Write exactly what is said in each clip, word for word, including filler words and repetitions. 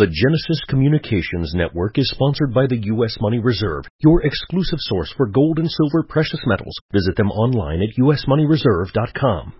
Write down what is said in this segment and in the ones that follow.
The Genesis Communications Network is sponsored by the U S Money Reserve, your exclusive source for gold and silver precious metals. Visit them online at u s money reserve dot com.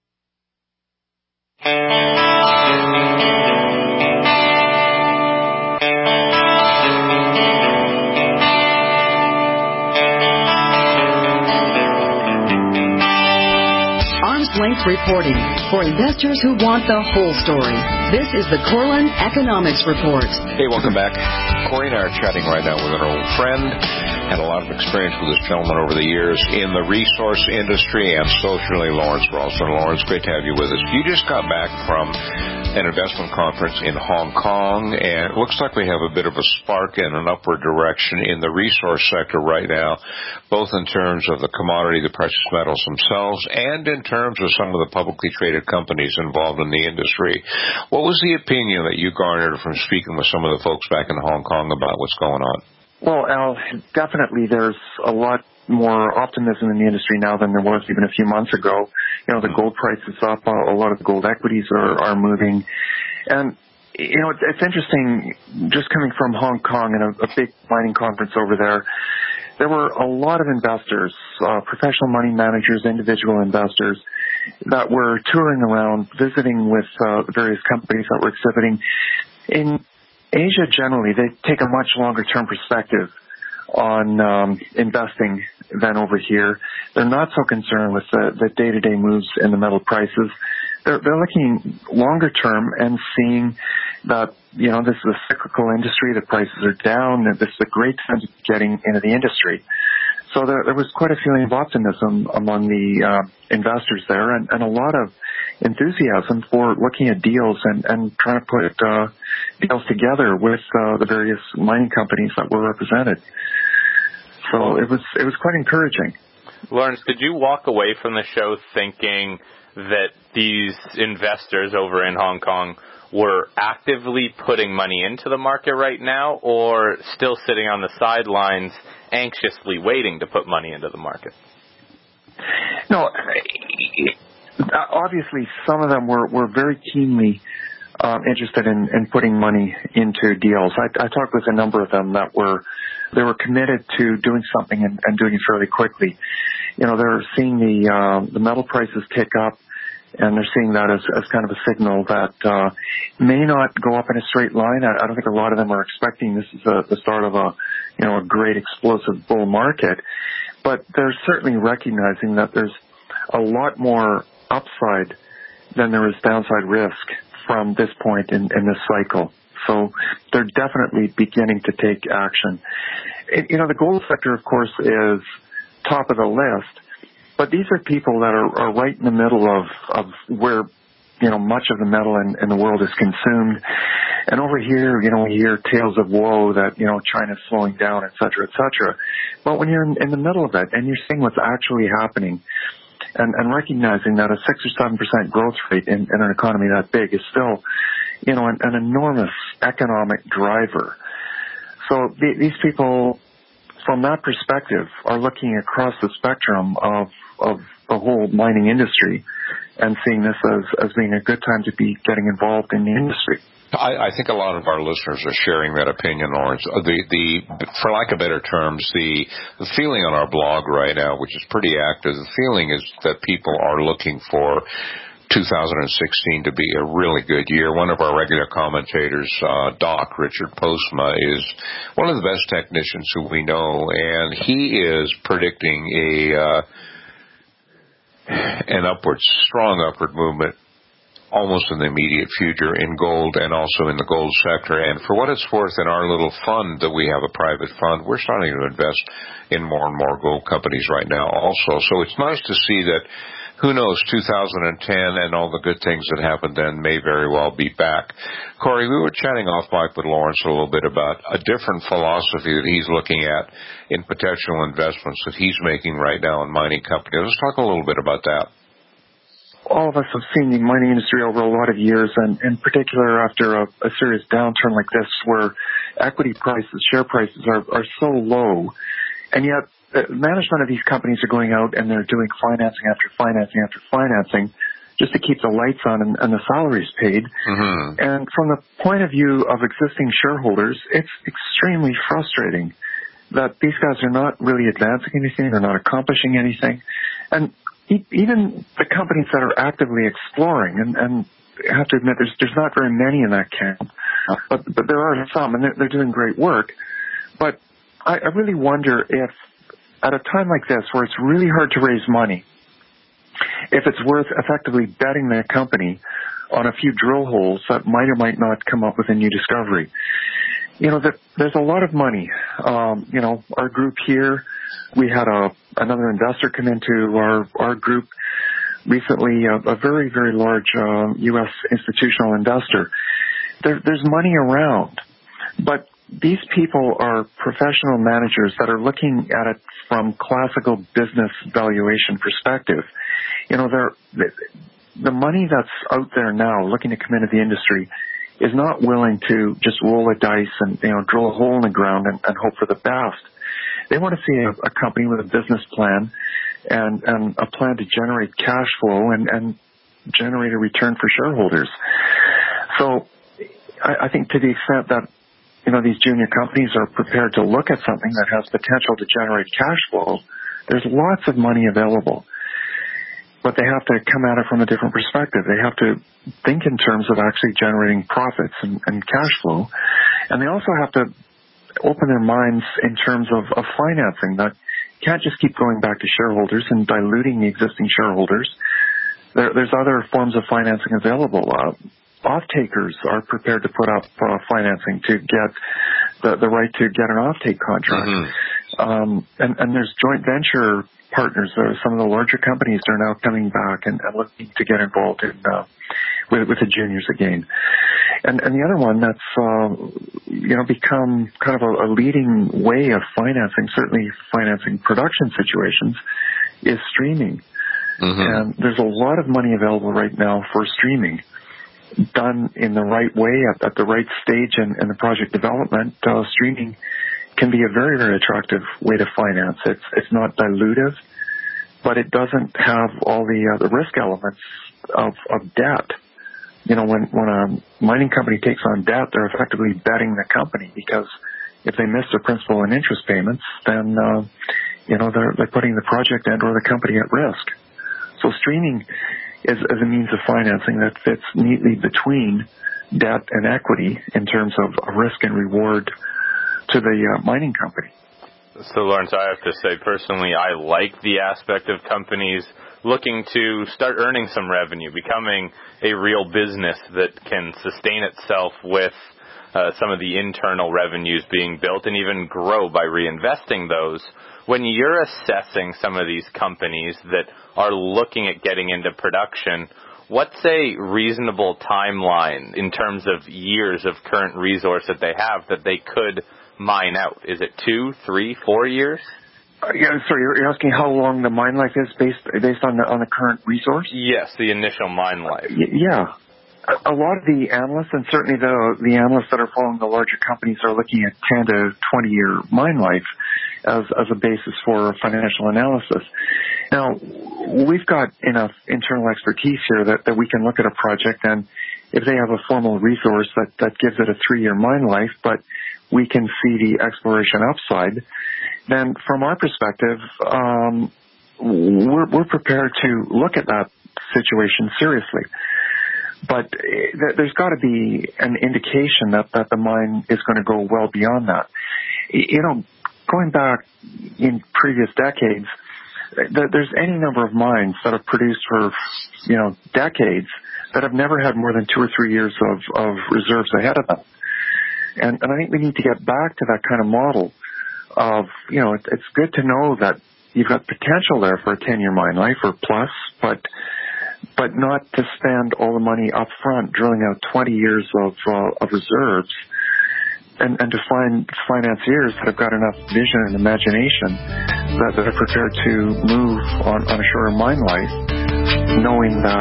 Length reporting for investors who want the whole story. This is the Corlin Economics Report. Hey, welcome back. Corey and I are chatting right now with an old friend. Had a lot of experience with this gentleman over the years in the resource industry and socially, Lawrence Ralston. Lawrence, great to have you with us. You just got back from an investment conference in Hong Kong, and it looks like we have a bit of a spark in an upward direction in the resource sector right now, both in terms of the commodity, the precious metals themselves, and in terms of some of the publicly traded companies involved in the industry. What was the opinion that you garnered from speaking with some of the folks back in Hong Kong about what's going on? Well, Al, definitely there's a lot more optimism in the industry now than there was even a few months ago. You know, the gold price is up. A lot of the gold equities are, are moving. And, you know, it's, it's interesting, just coming from Hong Kong and a, a big mining conference over there, there were a lot of investors, uh, professional money managers, individual investors that were touring around, visiting with uh, various companies that were exhibiting. In Asia, generally, they take a much longer-term perspective on um, investing than over here. They're not so concerned with the, the day-to-day moves in the metal prices. They're, they're looking longer-term and seeing that, you know, this is a cyclical industry, the prices are down, that this is a great time to be getting into the industry. So there, there was quite a feeling of optimism among the uh, investors there, and, and a lot of enthusiasm for looking at deals and, and trying to put uh, deals together with uh, the various mining companies that were represented. So it was it was quite encouraging. Lawrence, did you walk away from the show thinking that these investors over in Hong Kong were actively putting money into the market right now, or still sitting on the sidelines anxiously waiting to put money into the market? No, obviously some of them were, were very keenly um, interested in, in putting money into deals. I, I talked with a number of them that were they were committed to doing something and, and doing it fairly quickly. You know, they're seeing the uh, the metal prices tick up, and they're seeing that as, as kind of a signal that uh, may not go up in a straight line. I, I don't think a lot of them are expecting this is a, the start of a, you know, a great explosive bull market, but they're certainly recognizing that there's a lot more upside than there is downside risk from this point in, in this cycle. So they're definitely beginning to take action. It, you know, the gold sector, of course, is top of the list. But these are people that are, are right in the middle of, of where, you know, much of the metal in, in the world is consumed. And over here, you know, we hear tales of woe that, you know, China's slowing down, et cetera, et cetera. But when you're in, in the middle of it and you're seeing what's actually happening and, and recognizing that a six or seven percent growth rate in, in an economy that big is still, you know, an, an enormous economic driver. So the, these people, from that perspective, are looking across the spectrum of of the whole mining industry and seeing this as, as being a good time to be getting involved in the industry. I, I think a lot of our listeners are sharing that opinion, Lawrence. The, the, for lack of better terms, the, the feeling on our blog right now, which is pretty active, the feeling is that people are looking for two thousand sixteen to be a really good year. One of our regular commentators, uh, Doc, Richard Postma, is one of the best technicians who we know, and he is predicting a uh, an upward, strong upward movement almost in the immediate future in gold and also in the gold sector. And for what it's worth, in our little fund that we have, a private fund, we're starting to invest in more and more gold companies right now also. So it's nice to see that, who knows, two thousand ten and all the good things that happened then may very well be back. Corey, we were chatting off mic with Lawrence a little bit about a different philosophy that he's looking at in potential investments that he's making right now in mining companies. Let's talk a little bit about that. All of us have seen the mining industry over a lot of years, and in particular after a, a serious downturn like this where equity prices, share prices are, are so low, and yet the management of these companies are going out and they're doing financing after financing after financing just to keep the lights on and, and the salaries paid. Mm-hmm. And from the point of view of existing shareholders, it's extremely frustrating that these guys are not really advancing anything, they're not accomplishing anything. And e- even the companies that are actively exploring, and, and I have to admit there's there's not very many in that camp, but but there are some, and they're, they're doing great work. But I, I really wonder if, at a time like this, where it's really hard to raise money, if it's worth effectively betting their company on a few drill holes that might or might not come up with a new discovery. You know, that there's a lot of money. Um, you know, our group here, we had a another investor come into our our group recently, a, a very, very large uh, U S institutional investor. There, there's money around, but these people are professional managers that are looking at it from classical business valuation perspective. You know, they're, the money that's out there now looking to come into the industry is not willing to just roll a dice and, you know, drill a hole in the ground and, and hope for the best. They want to see a, a company with a business plan and, and a plan to generate cash flow and, and generate a return for shareholders. So I, I think to the extent that, you know, these junior companies are prepared to look at something that has potential to generate cash flow, there's lots of money available. But they have to come at it from a different perspective. They have to think in terms of actually generating profits and, and cash flow. And they also have to open their minds in terms of, of financing. That can't just keep going back to shareholders and diluting the existing shareholders. There, there's other forms of financing available. Uh, off-takers are prepared to put up uh, financing to get the, the right to get an off-take contract. Mm-hmm. Um, and, and there's joint venture partners. Uh, some of the larger companies are now coming back and, and looking to get involved in uh, with, with the juniors again. And, and the other one that's uh, you know become kind of a, a leading way of financing, certainly financing production situations, is streaming. Mm-hmm. And there's a lot of money available right now for streaming, done in the right way at, at the right stage in, in the project development. Uh, streaming can be a very, very attractive way to finance. It's it's not dilutive, but it doesn't have all the uh, the risk elements of, of debt. You know, when when a mining company takes on debt, they're effectively betting the company, because if they miss their principal and interest payments, then uh, you know they're they're putting the project and or the company at risk. So streaming is, is a means of financing that fits neatly between debt and equity in terms of risk and reward to the uh, mining company. So, Lawrence, I have to say, personally, I like the aspect of companies looking to start earning some revenue, becoming a real business that can sustain itself with uh, some of the internal revenues being built and even grow by reinvesting those. When you're assessing some of these companies that are looking at getting into production, what's a reasonable timeline in terms of years of current resource that they have that they could mine out? Is it two, three, four years? Uh, yeah, sorry, you're asking how long the mine life is based based on the on the current resource? Yes, the initial mine life. Y- yeah. A lot of the analysts, and certainly the the analysts that are following the larger companies, are looking at ten to twenty year mine life as as a basis for financial analysis. Now, we've got enough internal expertise here that, that we can look at a project, and if they have a formal resource that, that gives it a three year mine life, but we can see the exploration upside, then from our perspective, um, we're, we're prepared to look at that situation seriously. But there's got to be an indication that, that the mine is going to go well beyond that. You know, going back in previous decades, there's any number of mines that have produced for, you know, decades that have never had more than two or three years of, of reserves ahead of them. And, and I think we need to get back to that kind of model of, you know, it, it's good to know that you've got potential there for a ten year mine life or plus, but but not to spend all the money up front drilling out twenty years of uh, of reserves, and, and to find financiers that have got enough vision and imagination that, that are prepared to move on, on a shorter mine life, knowing that,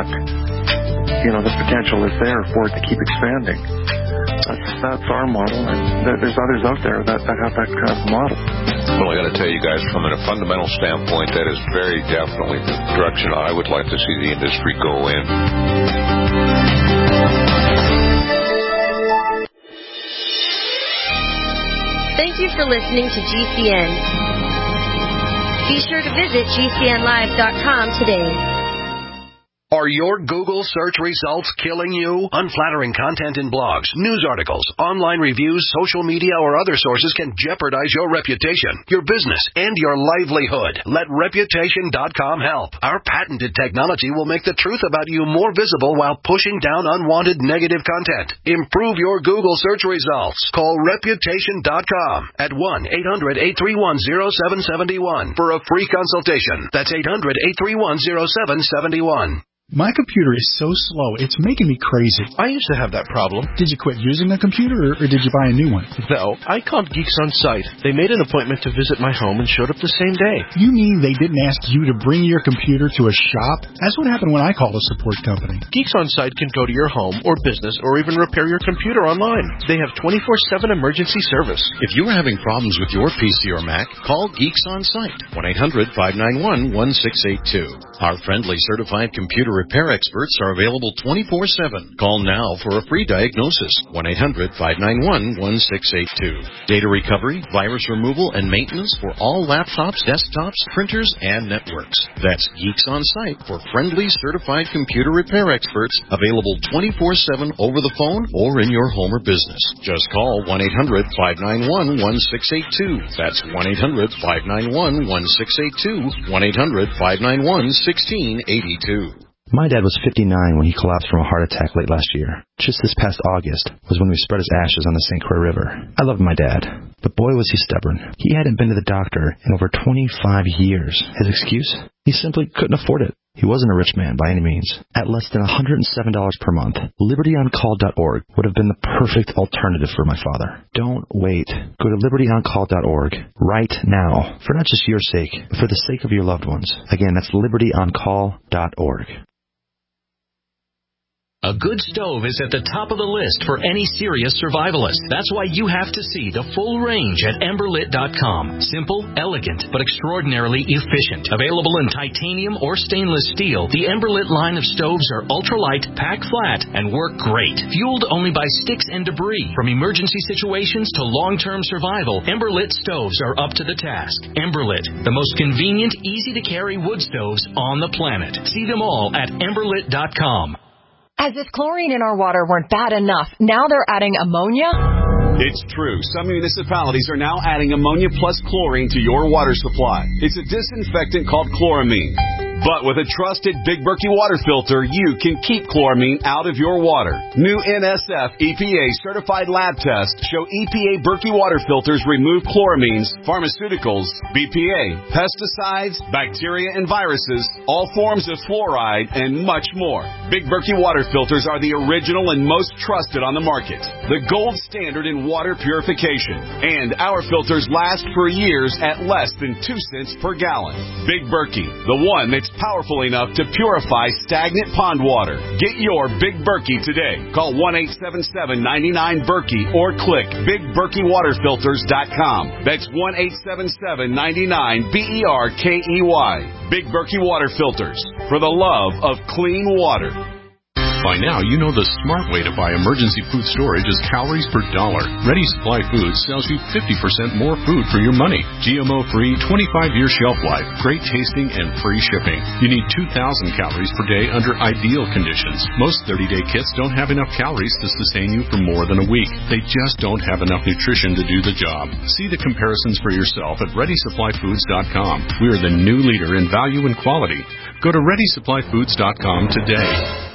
you know, the potential is there for it to keep expanding. That's, that's our model, and there's others out there that, that have that kind of model. Well, I got to tell you guys, from a fundamental standpoint, that is very definitely the direction I would like to see the industry go in. Thank you for listening to G C N. Be sure to visit G C N live dot com today. Are your Google search results killing you? Unflattering content in blogs, news articles, online reviews, social media, or other sources can jeopardize your reputation, your business, and your livelihood. Let Reputation dot com help. Our patented technology will make the truth about you more visible while pushing down unwanted negative content. Improve your Google search results. Call Reputation dot com at one eight hundred eight three one oh seven seven one for a free consultation. That's eight hundred eight three one oh seven seven one. My computer is so slow, it's making me crazy. I used to have that problem. Did you quit using the computer, or, or did you buy a new one? No, I called Geeks On Site. They made an appointment to visit my home and showed up the same day. You mean they didn't ask you to bring your computer to a shop? That's what happened when I called a support company. Geeks On Site can go to your home or business or even repair your computer online. They have twenty-four seven emergency service. If you're having problems with your P C or Mac, call Geeks On Site, one eight hundred five nine one one six eight two. Our friendly certified computer repair experts are available twenty-four seven. Call now for a free diagnosis, one eight hundred five nine one one six eight two. Data recovery, virus removal, and maintenance for all laptops, desktops, printers, and networks. That's Geeks On Site for friendly certified computer repair experts, available twenty-four seven over the phone or in your home or business. Just call one eight hundred five nine one one six eight two. That's one eight hundred five nine one one six eight two, one eight hundred five nine one one six eight two. My dad was fifty-nine when he collapsed from a heart attack late last year. Just this past August was when we spread his ashes on the Saint Croix River. I loved my dad, but boy was he stubborn. He hadn't been to the doctor in over twenty-five years. His excuse? He simply couldn't afford it. He wasn't a rich man by any means. At less than one hundred seven dollars per month, liberty on call dot org would have been the perfect alternative for my father. Don't wait. Go to liberty on call dot org right now, for not just your sake, but for the sake of your loved ones. Again, that's liberty on call dot org. A good stove is at the top of the list for any serious survivalist. That's why you have to see the full range at ember lit dot com. Simple, elegant, but extraordinarily efficient. Available in titanium or stainless steel, the Emberlit line of stoves are ultralight, pack flat, and work great. Fueled only by sticks and debris. From emergency situations to long-term survival, Emberlit stoves are up to the task. Emberlit, the most convenient, easy-to-carry wood stoves on the planet. See them all at ember lit dot com. As if chlorine in our water weren't bad enough, now they're adding ammonia? It's true. Some municipalities are now adding ammonia plus chlorine to your water supply. It's a disinfectant called chloramine. But with a trusted Big Berkey water filter, you can keep chloramine out of your water. New N S F E P A certified lab tests show E P A Berkey water filters remove chloramines, pharmaceuticals, B P A, pesticides, bacteria and viruses, all forms of fluoride, and much more. Big Berkey water filters are the original and most trusted on the market. The gold standard in water purification. And our filters last for years at less than two cents per gallon. Big Berkey, the one that's powerful enough to purify stagnant pond water. Get your Big Berkey today. Call one eight seven seven nine nine Berkey or click big berkey water filters dot com. That's one eight seven seven nine nine B E R K E Y. Big Berkey Water Filters, for the love of clean water. By now, you know the smart way to buy emergency food storage is calories per dollar. Ready Supply Foods sells you fifty percent more food for your money. G M O-free, twenty-five year shelf life, great tasting, and free shipping. You need two thousand calories per day under ideal conditions. Most thirty day kits don't have enough calories to sustain you for more than a week. They just don't have enough nutrition to do the job. See the comparisons for yourself at ready supply foods dot com. We are the new leader in value and quality. Go to ready supply foods dot com today.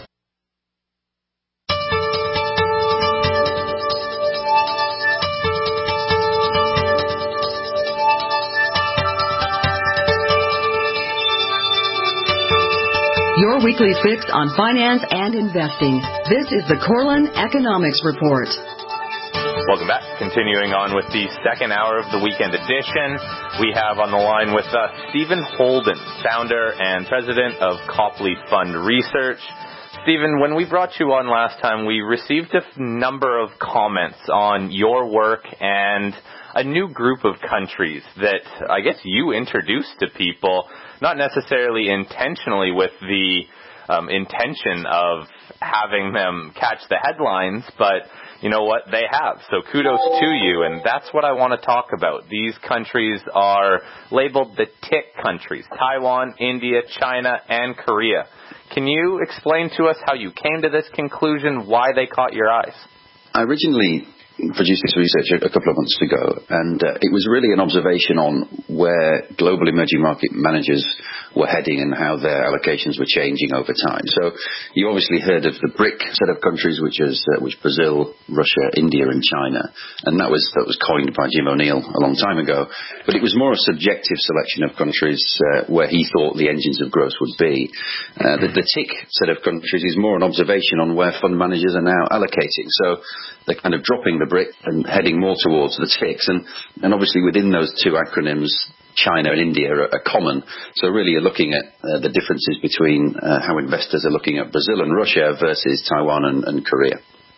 Your weekly fix on finance and investing. This is the Corlin Economics Report. Welcome back. Continuing on with the second hour of the weekend edition, we have on the line with us Stephen Holden, founder and president of Copley Fund Research. Stephen, when we brought you on last time, we received a number of comments on your work and a new group of countries that I guess you introduced to people, not necessarily intentionally with the um, intention of having them catch the headlines, but you know what, they have. So kudos to you, and that's what I want to talk about. These countries are labeled the tick countries: Taiwan, India, China, and Korea. Can you explain to us how you came to this conclusion, why they caught your eyes? I originally produced this research a couple of months ago, and uh, it was really an observation on where global emerging market managers were heading and how their allocations were changing over time. So you obviously heard of the BRIC set of countries, which is uh, which Brazil, Russia, India, and China, and that was that was coined by Jim O'Neill a long time ago. But it was more a subjective selection of countries uh, where he thought the engines of growth would be. Uh, the, the tick set of countries is more an observation on where fund managers are now allocating. So they're kind of dropping the BRIC and heading more towards the ticks, and and obviously within those two acronyms, China and India are, are common. So really you're looking at uh, the differences between uh, how investors are looking at Brazil and Russia versus Taiwan and, and Korea.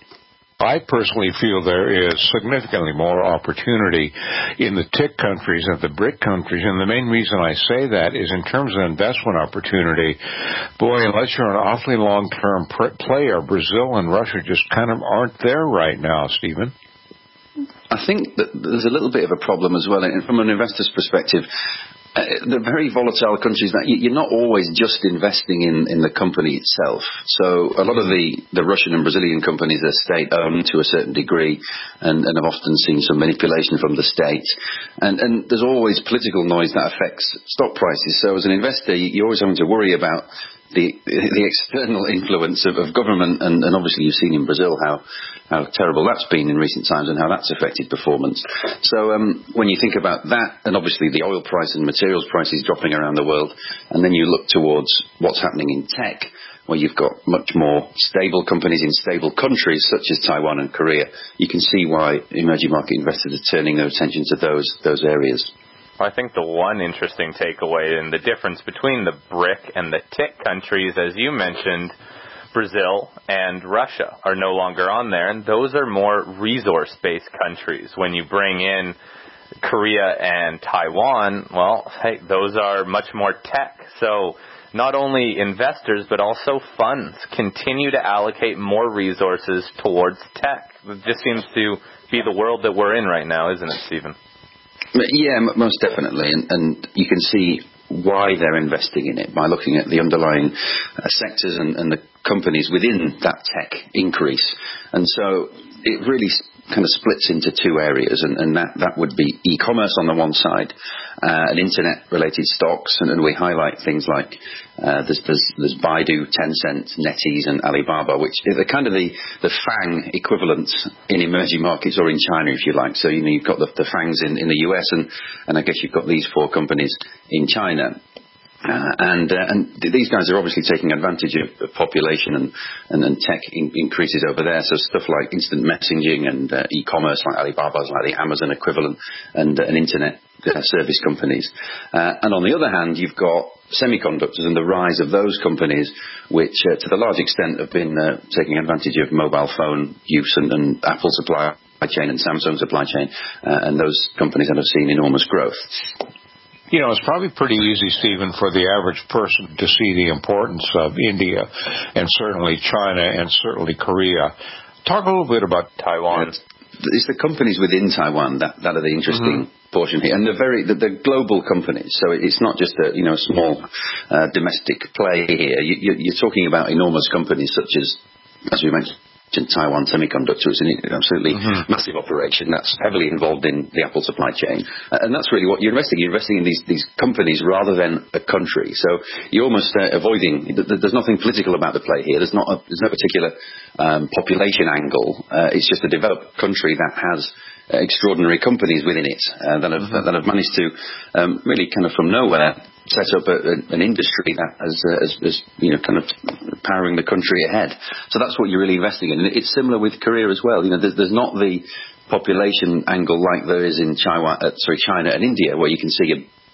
I personally feel there is significantly more opportunity in the tick countries than the BRIC countries, and the main reason I say that is in terms of investment opportunity, boy, unless you're an awfully long-term pr- player, Brazil and Russia just kind of aren't there right now, Stephen. I think that there's a little bit of a problem as well, and from an investor's perspective, uh, they're very volatile countries that you're not always just investing in, in the company itself. So a lot of the, the Russian and Brazilian companies are state-owned to a certain degree, and, and have often seen some manipulation from the state. And, and there's always political noise that affects stock prices. So as an investor, you're always having to worry about the the external influence of, of government, and, and obviously you've seen in Brazil how, how terrible that's been in recent times and how that's affected performance. So um, when you think about that, and obviously the oil price and materials prices dropping around the world, and then you look towards what's happening in tech, where you've got much more stable companies in stable countries such as Taiwan and Korea, you can see why emerging market investors are turning their attention to those those areas. I think the one interesting takeaway and the difference between the BRIC and the tick countries, as you mentioned, Brazil and Russia are no longer on there, and those are more resource-based countries. When you bring in Korea and Taiwan, well, hey, those are much more tech. So not only investors, but also funds continue to allocate more resources towards tech. It just seems to be the world that we're in right now, isn't it, Stephen? Yeah, most definitely, and, and you can see why they're investing in it by looking at the underlying uh, sectors and, and the companies within that tech increase. And so it really kind of splits into two areas, and, and that, that would be e-commerce on the one side, uh, and internet-related stocks, and, and we highlight things like uh, there's, there's, there's Baidu, Tencent, NetEase, and Alibaba, which are the kind of the, the FANG equivalent in emerging markets, or in China, if you like. So, you know, you've got the, the FANGs in, in the U S, and, and I guess you've got these four companies in China. Uh, and uh, and these guys are obviously taking advantage of, of population and, and, and tech in, increases over there. So stuff like instant messaging and uh, e-commerce like Alibaba's, like the Amazon equivalent, and, uh, and internet uh, service companies. Uh, and on the other hand, you've got semiconductors and the rise of those companies, which uh, to the large extent have been uh, taking advantage of mobile phone use and, and Apple supply chain and Samsung supply chain. Uh, and those companies have seen enormous growth. You know, it's probably pretty easy, Stephen, for the average person to see the importance of India and certainly China and certainly Korea. Talk a little bit about Taiwan. It's the companies within Taiwan that, that are the interesting mm-hmm. portion here, and they're very they're global companies. So it's not just a you know small uh, domestic play here. You, you're talking about enormous companies such as, as we mentioned, Taiwan Semiconductor is an absolutely mm-hmm. massive operation that's heavily involved in the Apple supply chain. Uh, and that's really what you're investing in. You're investing in these, these companies rather than a country. So you're almost uh, avoiding, there's nothing political about the play here. There's not a, there's no particular um, population angle. Uh, it's just a developed country that has uh, extraordinary companies within it uh, that, have, mm-hmm. that have managed to um, really kind of from nowhere set up a, a, an industry that is, uh, is, is, you know, kind of powering the country ahead. So that's what you're really investing in. And it's similar with Korea as well. You know, there's, there's not the population angle like there is in China, uh, sorry, China and India, where you can see a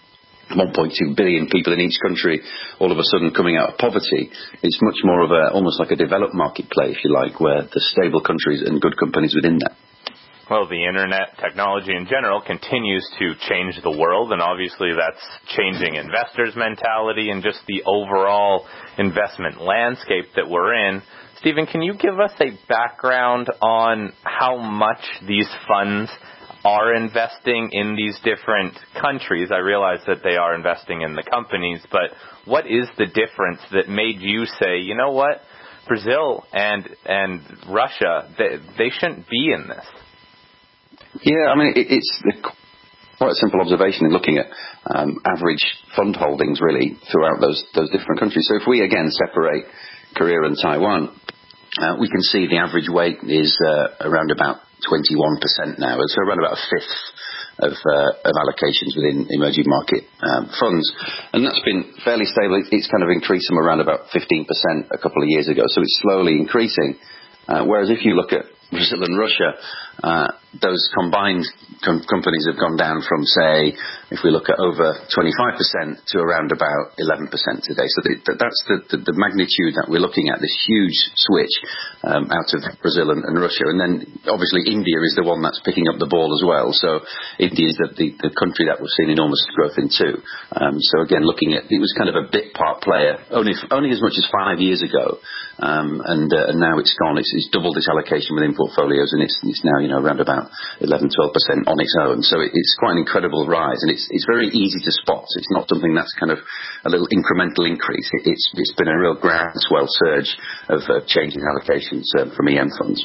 one point two billion people in each country all of a sudden coming out of poverty. It's much more of a, almost like a developed market play, if you like, where there's stable countries and good companies within that. Well, the internet, technology in general, continues to change the world, and obviously that's changing investors' mentality and just the overall investment landscape that we're in. Stephen, can you give us a background on how much these funds are investing in these different countries? I realize that they are investing in the companies, but what is the difference that made you say, you know what, Brazil and and Russia, they, they shouldn't be in this? Yeah, I mean, it, it's quite a simple observation in looking at um, average fund holdings, really, throughout those those different countries. So if we, again, separate Korea and Taiwan, uh, we can see the average weight is uh, around about twenty-one percent now, so around about a fifth of, uh, of allocations within emerging market um, funds. And that's been fairly stable. It's kind of increased from around about fifteen percent a couple of years ago, so it's slowly increasing. Uh, whereas if you look at Brazil and Russia, uh, those combined com- companies have gone down from, say, if we look at over twenty-five percent to around about eleven percent today. So the, that's the, the, the magnitude that we're looking at, this huge switch um, out of Brazil and, and Russia. And then, obviously, India is the one that's picking up the ball as well. So India is the, the, the country that we've seen enormous growth in too. Um, so again, looking at, it was kind of a bit part player, only only as much as five years ago. Um, and, uh, and now it's gone. It's, it's doubled its allocation within portfolios, and it's, it's now, you know, around about eleven, twelve percent on its own. So it, it's quite an incredible rise, and it's it's very easy to spot. It's not something that's kind of a little incremental increase. It, it's it's been a real groundswell surge of uh, changing allocations uh, from E M funds.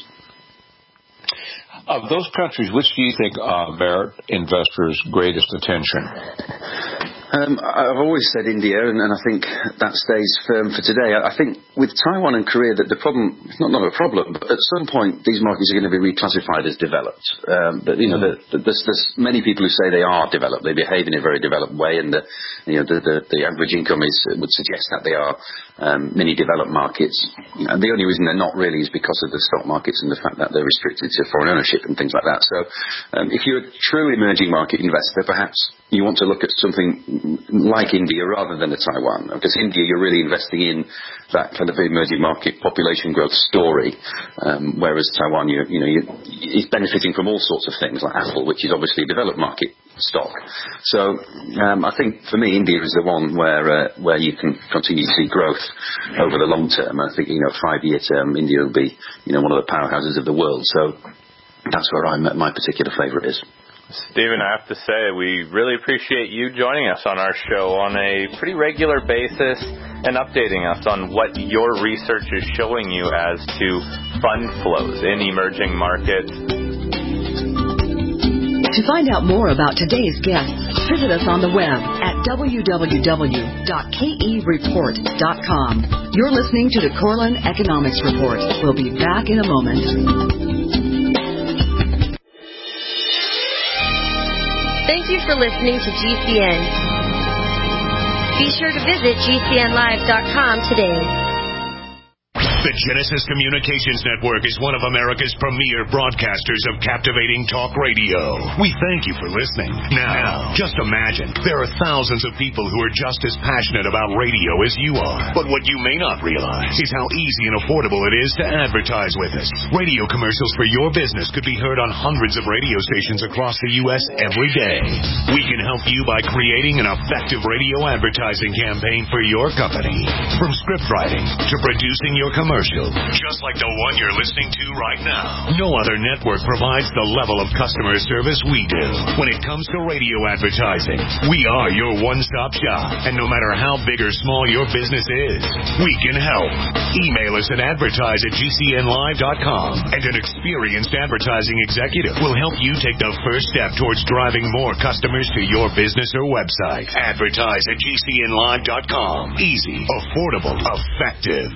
Of those countries, which do you think uh, merit investors' greatest attention? Um, I've always said India, and, and I think that stays firm for today. I, I think with Taiwan and Korea, that the problem, it's not, not a problem, but at some point these markets are going to be reclassified as developed. Um, but, you know, the, the, there's, there's many people who say they are developed. They behave in a very developed way, and the, you know, the, the, the average income is would suggest that they are um, mini-developed markets. And the only reason they're not really is because of the stock markets and the fact that they're restricted to foreign ownership and things like that. So um, if you're a true emerging market investor, perhaps you want to look at something like India rather than a Taiwan, because India, you're really investing in that kind of emerging market population growth story, um, whereas Taiwan, you, you know, you, is benefiting from all sorts of things like Apple, which is obviously a developed market stock. So um, I think for me, India is the one where uh, where you can continue to see growth over the long term. I think, you know, five year term, India will be, you know, one of the powerhouses of the world. So that's where I'm, my particular favourite is. Stephen, I have to say, we really appreciate you joining us on our show on a pretty regular basis and updating us on what your research is showing you as to fund flows in emerging markets. To find out more about today's guests, visit us on the web at w w w dot k e report dot com. You're listening to the Korelin Economics Report. We'll be back in a moment. Thank you for listening to G C N. Be sure to visit G C N live dot com today. The Genesis Communications Network is one of America's premier broadcasters of captivating talk radio. We thank you for listening. Now, just imagine, there are thousands of people who are just as passionate about radio as you are. But what you may not realize is how easy and affordable it is to advertise with us. Radio commercials for your business could be heard on hundreds of radio stations across the U S every day. We can help you by creating an effective radio advertising campaign for your company. From script writing to producing your commercial, just like the one you're listening to right now. No other network provides the level of customer service we do. When it comes to radio advertising, we are your one-stop shop. And no matter how big or small your business is, we can help. Email us at advertise at G C N live dot com, and an experienced advertising executive will help you take the first step towards driving more customers to your business or website. Advertise at G C N live dot com. Easy, affordable, effective.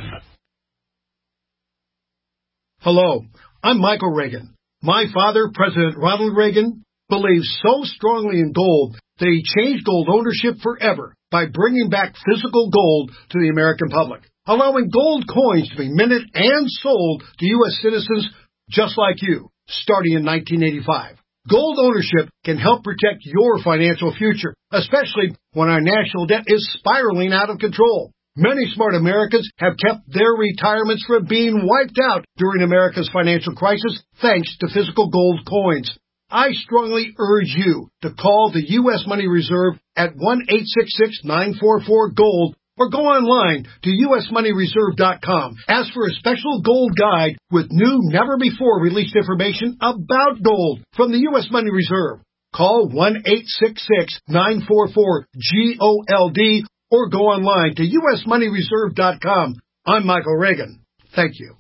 Hello, I'm Michael Reagan. My father, President Ronald Reagan, believes so strongly in gold that he changed gold ownership forever by bringing back physical gold to the American public, allowing gold coins to be minted and sold to U S citizens just like you, starting in nineteen eighty-five. Gold ownership can help protect your financial future, especially when our national debt is spiraling out of control. Many smart Americans have kept their retirements from being wiped out during America's financial crisis thanks to physical gold coins. I strongly urge you to call the U S Money Reserve at one eight six six, nine four four, GOLD or go online to U S money reserve dot com. Ask for a special gold guide with new, never-before-released information about gold from the U S Money Reserve. Call one eight six six, nine four four, GOLD or go online to U S money reserve dot com. I'm Michael Reagan. Thank you.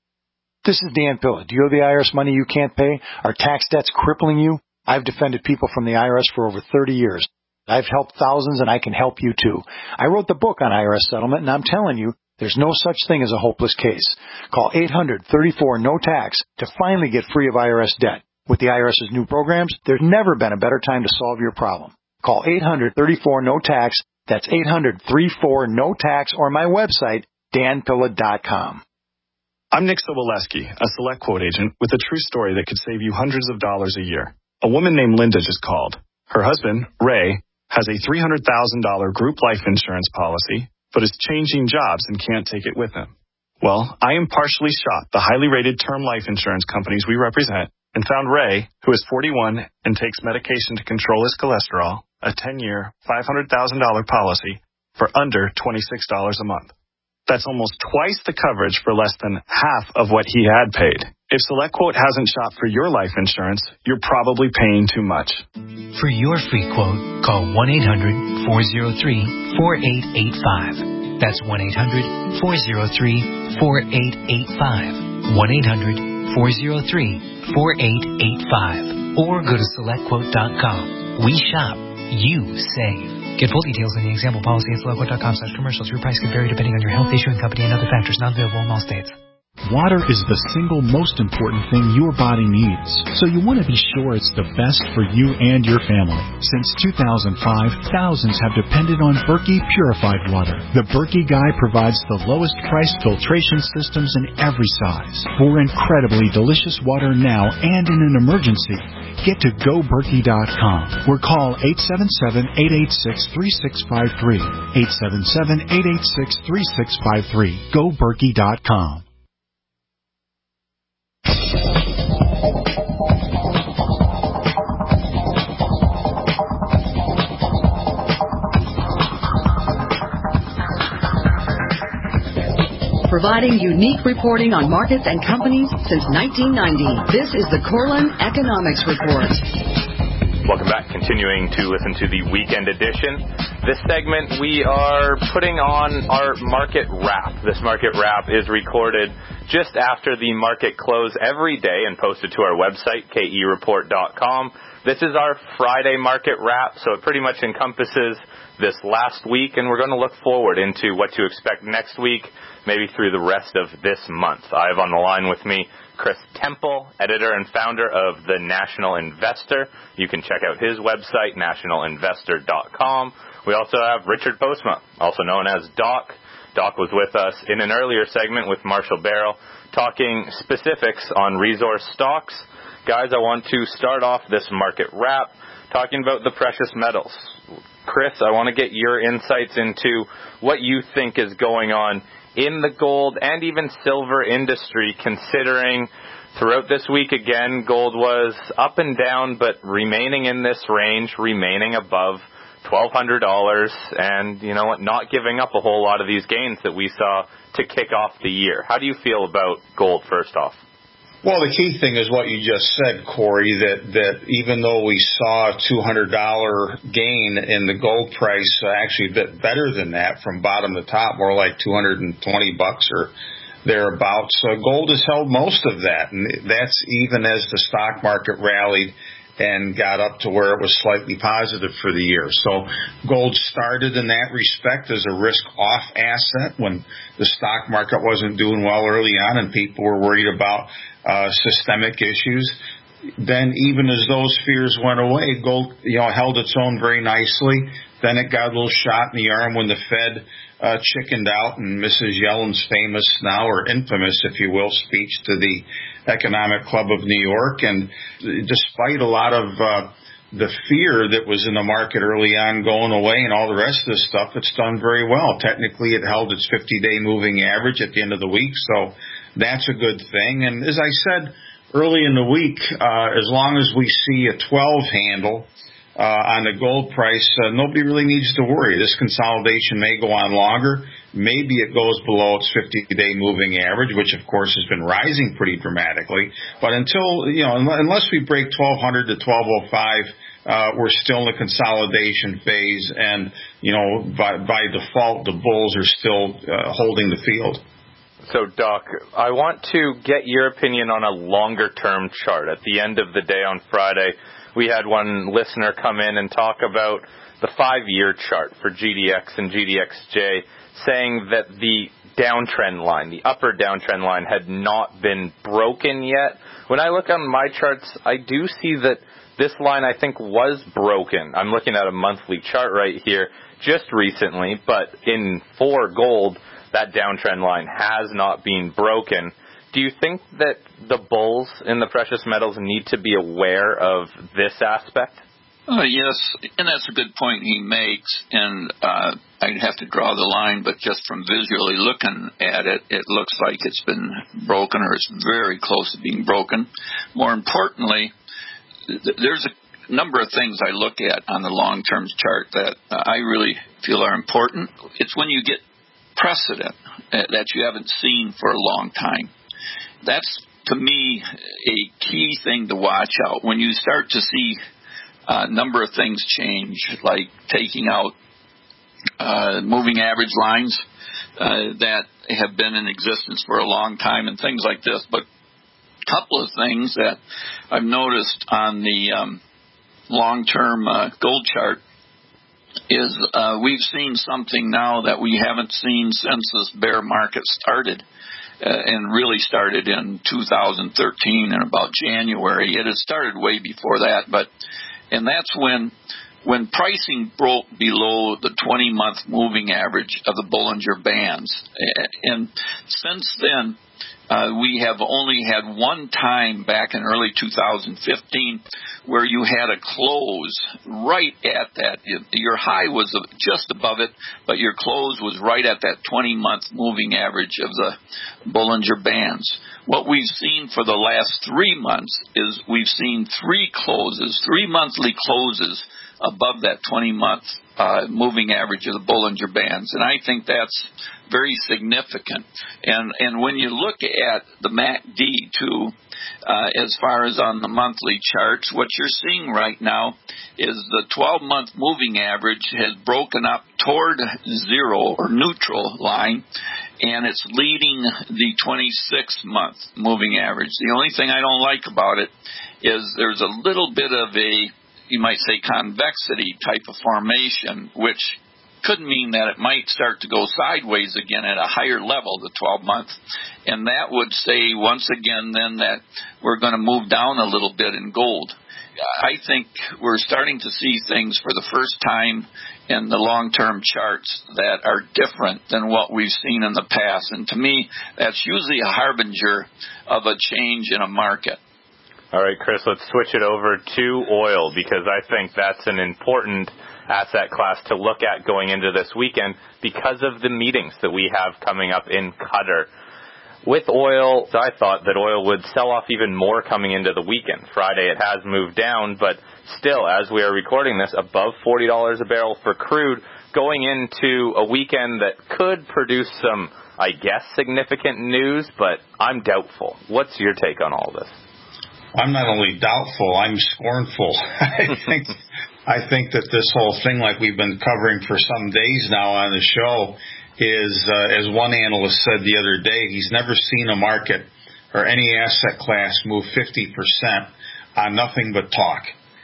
This is Dan Pilla. Do you owe the I R S money you can't pay? Are tax debts crippling you? I've defended people from the I R S for over thirty years. I've helped thousands, and I can help you too. I wrote the book on I R S settlement, and I'm telling you, there's no such thing as a hopeless case. Call eight hundred, thirty-four, no tax to finally get free of I R S debt. With the IRS's new programs, there's never been a better time to solve your problem. Call eight hundred, thirty-four, no tax. That's eight hundred, thirty-four, no tax, or my website, dan pilla dot com. I'm Nick Soboleski, a Select Quote agent with a true story that could save you hundreds of dollars a year. A woman named Linda just called. Her husband, Ray, has a three hundred thousand dollars group life insurance policy, but is changing jobs and can't take it with him. Well, I impartially shot the highly rated term life insurance companies we represent and found Ray, who is forty-one and takes medication to control his cholesterol, a ten-year, five hundred thousand dollars policy for under twenty-six dollars a month. That's almost twice the coverage for less than half of what he had paid. If SelectQuote hasn't shopped for your life insurance, you're probably paying too much. For your free quote, call one eight hundred, four oh three, four eight eight five. That's one eight hundred, four oh three, four eight eight five. one eight hundred, four oh three, four eight eight five. Or go to select quote dot com. We shop. You save. Get full details in the example policy at select quote dot com slash commercials. Your price can vary depending on your health, issuing company, and other factors not available in all states. Water is the single most important thing your body needs, so you want to be sure it's the best for you and your family. Since two thousand five, thousands have depended on Berkey purified water. The Berkey Guy provides the lowest priced filtration systems in every size. For incredibly delicious water now and in an emergency, get to go berkey dot com or call eight seven seven, eight eight six, three six five three. eight seven seven, eight eight six, three six five three. go berkey dot com. Providing unique reporting on markets and companies since nineteen ninety. This is the Corlin Economics Report. Welcome back. Continuing to listen to the weekend edition. This segment, we are putting on our market wrap. This market wrap is recorded just after the market close every day and posted to our website, K E report dot com. This is our Friday market wrap, so it pretty much encompasses this last week, and we're going to look forward into what to expect next week, maybe through the rest of this month. I have on the line with me Chris Temple, editor and founder of The National Investor. You can check out his website, national investor dot com. We also have Richard Postma, also known as Doc. Doc was with us in an earlier segment with Marshall Barrell, talking specifics on resource stocks. Guys, I want to start off this market wrap talking about the precious metals. Chris, I want to get your insights into what you think is going on in the gold and even silver industry, considering throughout this week, again, gold was up and down, but remaining in this range, remaining above twelve hundred dollars, and, you know what, not giving up a whole lot of these gains that we saw to kick off the year. How do you feel about gold, first off? Well, the key thing is what you just said, Corey, that, that even though we saw a two hundred dollars gain in the gold price, uh, actually a bit better than that from bottom to top, more like two hundred twenty bucks or thereabouts, uh, gold has held most of that, and that's even as the stock market rallied and got up to where it was slightly positive for the year. So gold started in that respect as a risk-off asset when the stock market wasn't doing well early on and people were worried about uh, systemic issues. Then even as those fears went away, gold, you know, held its own very nicely. Then it got a little shot in the arm when the Fed uh, chickened out, and Missus Yellen's famous now, or infamous, if you will, speech to the Economic Club of New York. And despite a lot of uh, the fear that was in the market early on going away and all the rest of this stuff, it's done very well. Technically, it held its fifty-day moving average at the end of the week, so that's a good thing. And as I said early in the week, uh, as long as we see a twelve handle uh, on the gold price, uh, nobody really needs to worry. This consolidation may go on longer. Maybe it goes below its fifty-day moving average, which, of course, has been rising pretty dramatically. But until, you know, unless we break twelve hundred to twelve oh five, uh, we're still in the consolidation phase. And, you know, by, by default, the bulls are still uh, holding the field. So, Doc, I want to get your opinion on a longer-term chart. At the end of the day on Friday, we had one listener come in and talk about the five-year chart for G D X and G D X J, saying that the downtrend line, the upper downtrend line, had not been broken yet. When I look on my charts, I do see that this line, I think, was broken. I'm looking at a monthly chart right here just recently, but in for gold, that downtrend line has not been broken. Do you think that the bulls in the precious metals need to be aware of this aspect? Uh, yes, and that's a good point he makes, and uh, I'd have to draw the line, but just from visually looking at it, it looks like it's been broken, or it's very close to being broken. More importantly, th- there's a number of things I look at on the long-term chart that uh, I really feel are important. It's when you get precedent that you haven't seen for a long time. That's, to me, a key thing to watch out. When you start to see a number of things change, like taking out uh, moving average lines uh, that have been in existence for a long time and things like this. But a couple of things that I've noticed on the um, long-term uh, gold chart is uh, we've seen something now that we haven't seen since this bear market started, uh, and really started in two thousand thirteen in about January. It had started way before that, but and that's when when pricing broke below the twenty-month moving average of the Bollinger Bands. And since then, uh, we have only had one time back in early two thousand fifteen where you had a close right at that. Your high was just above it, but your close was right at that twenty-month moving average of the Bollinger Bands. What we've seen for the last three months is we've seen three closes, three monthly closes above that twenty-month uh, moving average of the Bollinger Bands, and I think that's very significant. And and when you look at the M A C D too, uh, as far as on the monthly charts, what you're seeing right now is the twelve-month moving average has broken up toward zero or neutral line, and it's leading the twenty-six month moving average. The only thing I don't like about it is there's a little bit of a, you might say, convexity type of formation, which could mean that it might start to go sideways again at a higher level, the twelve month. And that would say, once again, then that we're going to move down a little bit in gold. I think we're starting to see things for the first time in the long-term charts that are different than what we've seen in the past. And to me, that's usually a harbinger of a change in a market. All right, Chris, let's switch it over to oil, because I think that's an important asset class to look at going into this weekend because of the meetings that we have coming up in Qatar. With oil, I thought that oil would sell off even more coming into the weekend. Friday it has moved down, but still, as we are recording this, above forty dollars a barrel for crude, going into a weekend that could produce some, I guess, significant news, but I'm doubtful. What's your take on all this? I'm not only doubtful, I'm scornful. I think I think that this whole thing, like we've been covering for some days now on the show, is, uh, as one analyst said the other day, he's never seen a market or any asset class move fifty percent on nothing but talk.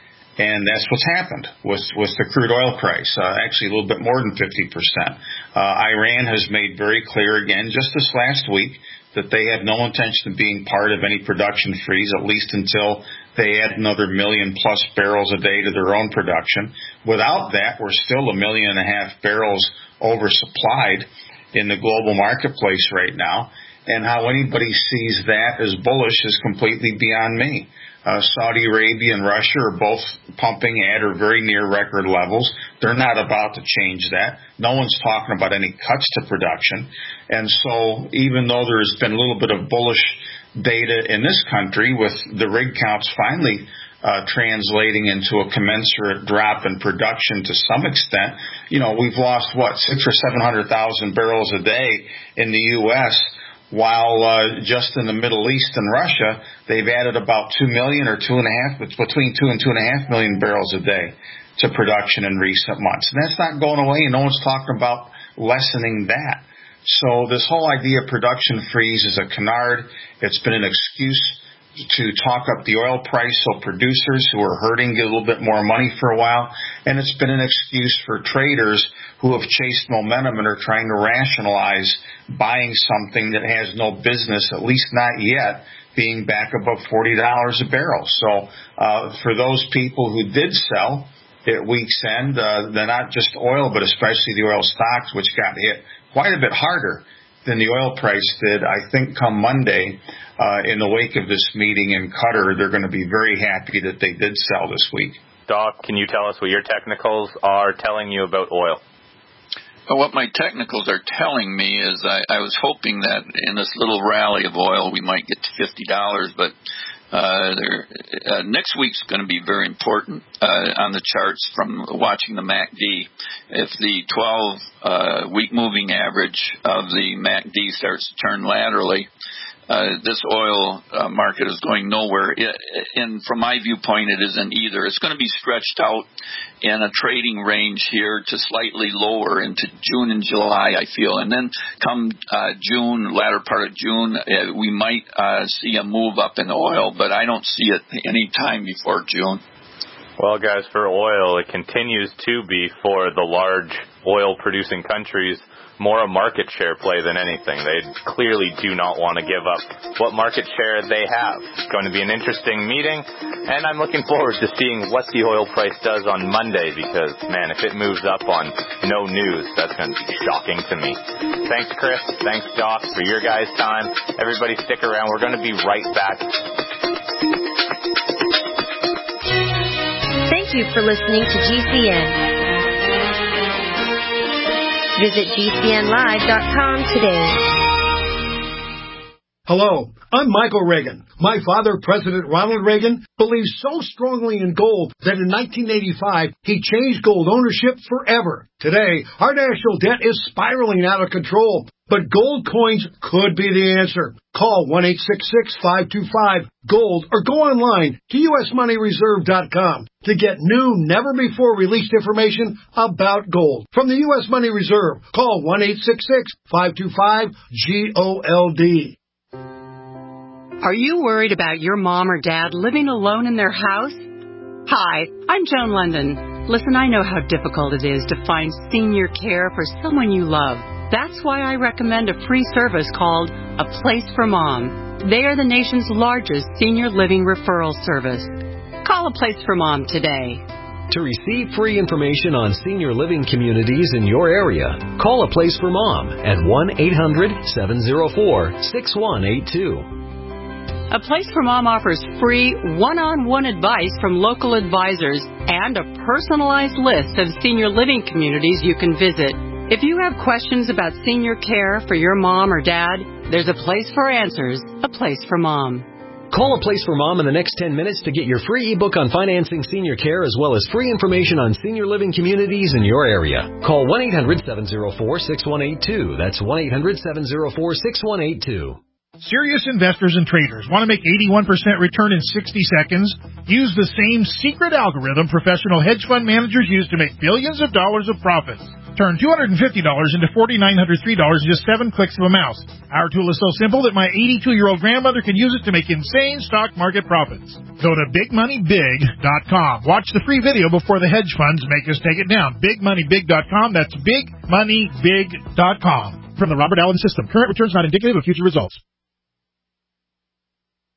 And that's what's happened with, with the crude oil price, uh, actually a little bit more than fifty percent. Uh, Iran has made very clear again, just this last week, that they have no intention of being part of any production freeze, at least until they add another million plus barrels a day to their own production. Without that, we're still a million and a half barrels oversupplied in the global marketplace right now. And how anybody sees that as bullish is completely beyond me. Uh, Saudi Arabia and Russia are both pumping at or very near record levels. They're not about to change that. No one's talking about any cuts to production. And so even though there's been a little bit of bullish data in this country with the rig counts finally uh, translating into a commensurate drop in production to some extent, you know, we've lost, what, six or seven hundred thousand barrels a day in the U S, while uh, just in the Middle East and Russia, they've added about two million or two and a half, between two and two and a half million barrels a day to production in recent months. And that's not going away, and no one's talking about lessening that. So this whole idea of production freeze is a canard. It's been an excuse to talk up the oil price so producers who are hurting get a little bit more money for a while. And it's been an excuse for traders who have chased momentum and are trying to rationalize buying something that has no business, at least not yet, being back above forty dollars a barrel. So uh, for those people who did sell at week's end, uh, they're not just oil, but especially the oil stocks, which got hit quite a bit harder than the oil price did. I think come Monday, uh, in the wake of this meeting in Qatar, they're going to be very happy that they did sell this week. Doc, can you tell us what your technicals are telling you about oil? Well, what my technicals are telling me is I, I was hoping that in this little rally of oil we might get to fifty dollars, but Uh, there, uh, next week's going to be very important uh, on the charts from watching the M A C D. If the twelve-week uh, moving average of the M A C D starts to turn laterally, uh, this oil uh, market is going nowhere. It, and from my viewpoint, it isn't either. It's going to be stretched out in a trading range here to slightly lower into June and July, I feel. And then come uh, June, latter part of June, uh, we might uh, see a move up in oil, but I don't see it any time before June. Well, guys, for oil, it continues to be for the large oil-producing countries more a market share play than anything. They clearly do not want to give up what market share they have. It's going to be an interesting meeting, and I'm looking forward to seeing what the oil price does on Monday because, man, if it moves up on no news, that's going to be shocking to me. Thanks, Chris. Thanks, Doc, for your guys' time. Everybody stick around. We're going to be right back. Thank you for listening to G C N. Visit G C N live dot com today. Hello, I'm Michael Reagan. My father, President Ronald Reagan, believed so strongly in gold that in nineteen eighty-five, he changed gold ownership forever. Today, our national debt is spiraling out of control, but gold coins could be the answer. Call one eight six six, five two five, GOLD or go online to U S money reserve dot com to get new, never-before-released information about gold. From the U S Money Reserve, call one eight six six, five two five, GOLD. Are you worried about your mom or dad living alone in their house? Hi, I'm Joan London. Listen, I know how difficult it is to find senior care for someone you love. That's why I recommend a free service called A Place for Mom. They are the nation's largest senior living referral service. Call A Place for Mom today. To receive free information on senior living communities in your area, call A Place for Mom at one eight hundred, seven oh four, six one eight two. A Place for Mom offers free one-on-one advice from local advisors and a personalized list of senior living communities you can visit. If you have questions about senior care for your mom or dad, there's a place for answers, A Place for Mom. Call A Place for Mom in the next ten minutes to get your free ebook on financing senior care as well as free information on senior living communities in your area. Call one eight hundred, seven oh four, six one eight two. That's one eight hundred, seven oh four, six one eight two. Serious investors and traders want to make eighty-one percent return in sixty seconds? Use the same secret algorithm professional hedge fund managers use to make billions of dollars of profits. Turn two hundred fifty dollars into four thousand nine hundred three dollars in just seven clicks of a mouse. Our tool is so simple that my eighty-two-year-old grandmother can use it to make insane stock market profits. Go to big money big dot com. Watch the free video before the hedge funds make us take it down. big money big dot com. That's big money big dot com. From the Robert Allen System. Current returns not indicative of future results.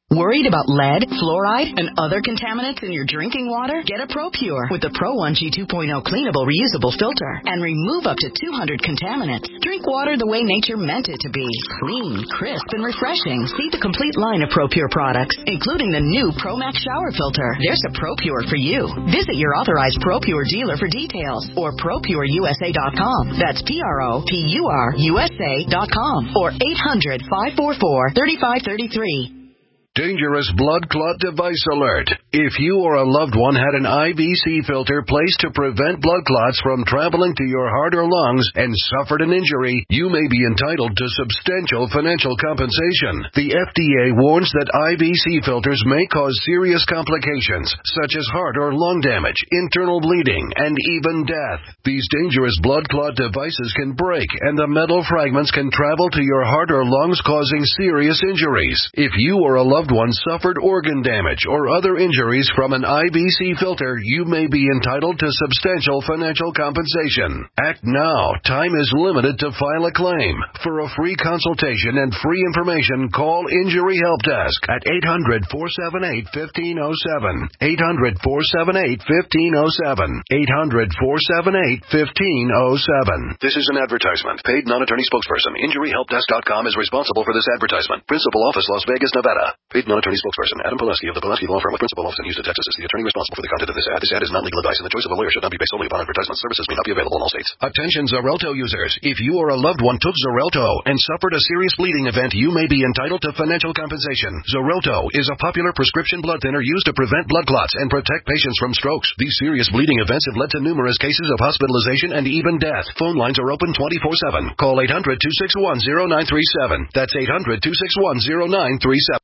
Worried about lead, fluoride, and other contaminants in your drinking water? Get a ProPure with the Pro one G two point oh cleanable reusable filter and remove up to two hundred contaminants. Drink water the way nature meant it to be. Clean, crisp, and refreshing. See the complete line of ProPure products, including the new ProMax shower filter. There's a ProPure for you. Visit your authorized ProPure dealer for details or Pro Pure U S A dot com. That's P R O P U R U S A dot com or eight hundred, five four four, three five three three. Dangerous blood clot device alert. If you or a loved one had an I V C filter placed to prevent blood clots from traveling to your heart or lungs and suffered an injury, you may be entitled to substantial financial compensation. The F D A warns that I V C filters may cause serious complications, such as heart or lung damage, internal bleeding, and even death. These dangerous blood clot devices can break, and the metal fragments can travel to your heart or lungs, causing serious injuries. If you or a loved one suffered organ damage or other injuries from an I V C filter, you may be entitled to substantial financial compensation. Act now. Time is limited to file a claim. For a free consultation and free information, call Injury Help Desk at eight hundred, four seven eight, one five zero seven. eight hundred, four seven eight, one five zero seven. eight hundred, four seven eight, one five zero seven. This is an advertisement. Paid non-attorney spokesperson. Injury Help Desk dot com is responsible for this advertisement. Principal office, Las Vegas, Nevada. Paid non-attorney spokesperson Adam Pulaski of the Pulaski Law Firm with principal office in Houston, Texas, is the attorney responsible for the content of this ad. This ad is not legal advice, and the choice of a lawyer should not be based solely upon advertisement. Services may not be available in all states. Attention Xarelto users. If you or a loved one took Xarelto and suffered a serious bleeding event, you may be entitled to financial compensation. Xarelto is a popular prescription blood thinner used to prevent blood clots and protect patients from strokes. These serious bleeding events have led to numerous cases of hospitalization and even death. Phone lines are open twenty-four seven. Call eight hundred, two six one, zero nine three seven. That's eight hundred, two six one, zero nine three seven.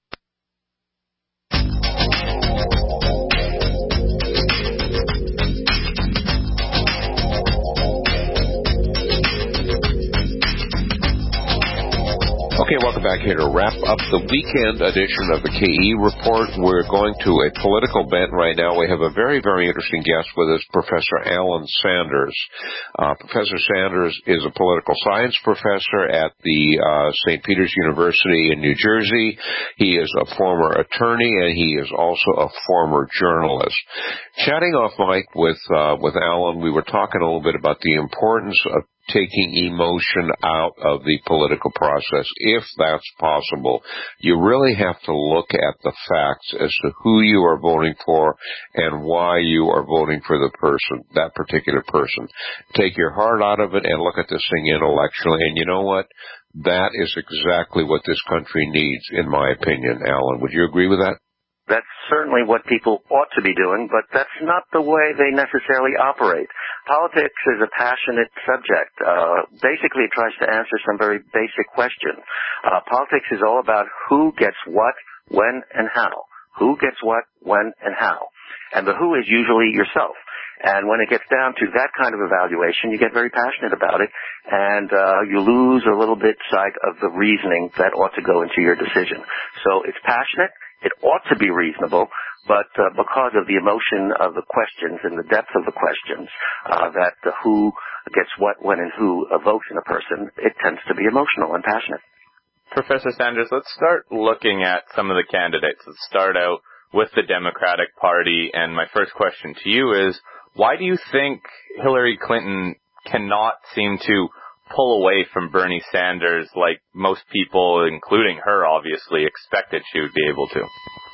Okay, welcome back here to wrap up the weekend edition of the K E Report. We're going to a political bent right now. We have a very, very interesting guest with us, Professor Alan Sanders. Uh, Professor Sanders is a political science professor at the uh, Saint Peter's University in New Jersey. He is a former attorney, and he is also a former journalist. Chatting off mic with, uh, with Alan, we were talking a little bit about the importance of taking emotion out of the political process, if that's possible. You really have to look at the facts as to who you are voting for and why you are voting for the person, that particular person. Take your heart out of it and look at this thing intellectually. And you know what? That is exactly what this country needs, in my opinion. Alan, would you agree with that? That's certainly what people ought to be doing, but that's not the way they necessarily operate. Politics is a passionate subject. Uh, basically, it tries to answer some very basic questions. Uh, politics is all about who gets what, when, and how. Who gets what, when, and how. And the who is usually yourself. And when it gets down to that kind of evaluation, you get very passionate about it, and uh, you lose a little bit sight of the reasoning that ought to go into your decision. So it's passionate. It ought to be reasonable, but uh, because of the emotion of the questions and the depth of the questions, uh, that the who gets what, when, and who evokes in a person, it tends to be emotional and passionate. Professor Sanders, let's start looking at some of the candidates. Let's start out with the Democratic Party, and my first question to you is, why do you think Hillary Clinton cannot seem to pull away from Bernie Sanders like most people, including her, obviously, expected she would be able to?